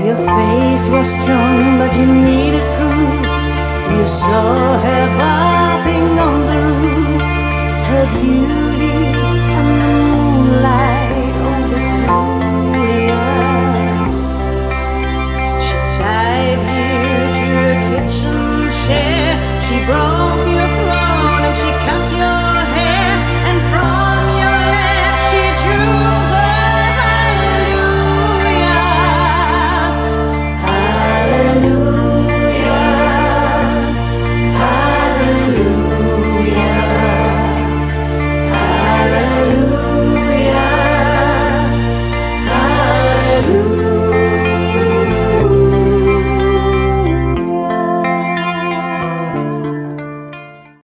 Your face was strong, but you needed proof. You saw her by